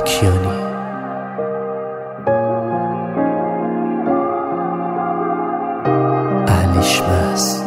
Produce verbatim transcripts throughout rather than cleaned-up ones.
کیانی. اهلیشمس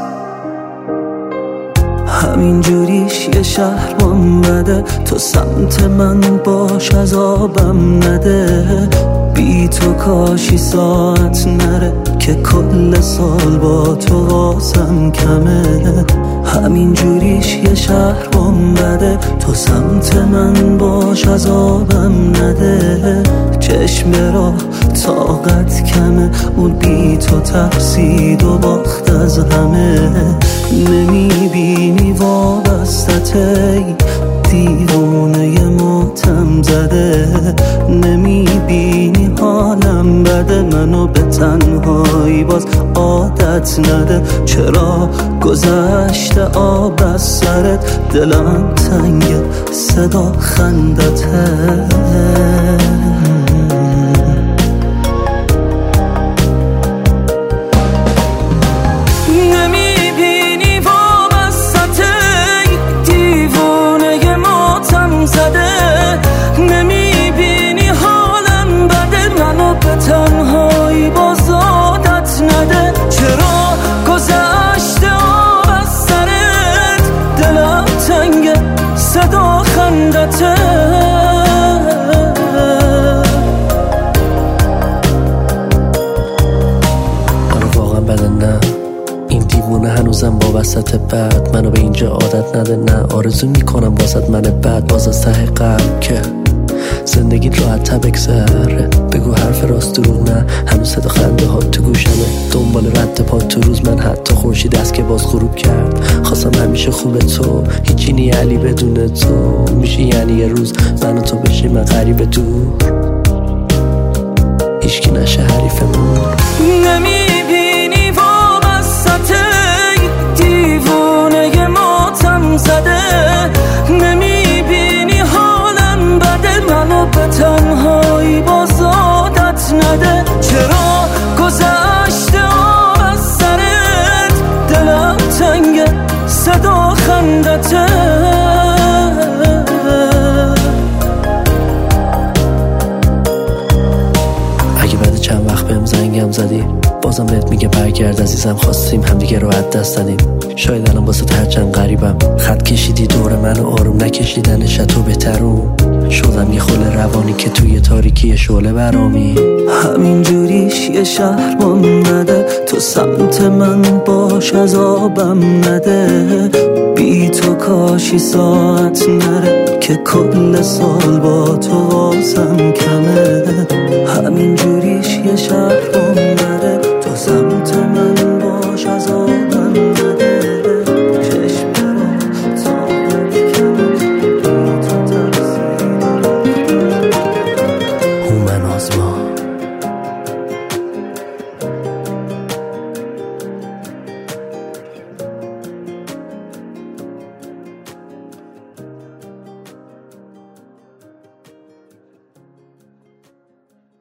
همین جوریش یه شهر بده، تو سمت من باش عذابم نده. بی تو کاشی ساعت نره که کل سال با تو واسم کمه. همین جوریش یه شهر بده، تو سمت من باش عذابم نده. چشم را طاقت کمه، اون بی تو ترسید و باخت از همه. نمیبینی وابستته دیوونه ماتم زده، نمیبینی حالم بده، منو به تنهایی باز عادت نده. چرا گذشته آب از سرت، دلم تنگه صدا خندته. تنهایی باز عادت نده. چرا گذشته آب از سرت، دلم تنگه صدا خندته. منو واقعا بده نه، این دیوونه هنوزم با وسط بد. منو به اینجا عادت نده نه، آرزو میکنم واسط من بد. باز از ته قلب که زندگیت راحت تا بگذره. بگو حرف راست دروغ نه، هنوز صدا خنده ها تو گوشمه. دنبال رد پا تو روز من، حتی خورشید دست که باز غروب کرد. خواستم همیشه خوبه تو، هیچی نی علی بدون تو. میشه یعنی یه روز من و تو بشیم من غریب دور، هیچکی نشه حریفمون. نمیبینی وابسته دیوونه ماتم زده، نمیبینی حالم بده، منو به تنهایی باز عادت نده. چرا گذشته آب از سرت، دلم تنگه صدا خندته. اگه بعد چند وقت بهم زنگم زدی، بازم بهت میگه برگرد عزیزم. خواستیم همدیگه رو از دست دادیم، شاید الان واسه هرچند غریبم. خط کشیدی دور منو آروم نکشیدنش تو بهترون. شدم یه خل روانی که توی تاریکی شعله برامی. همین جوریش یه شهر بده، تو سمت من باش عذابم نده. بی تو کاشی ساعت نره که کل سال با تو واسم کمه. همین جوریش یه شهر بده،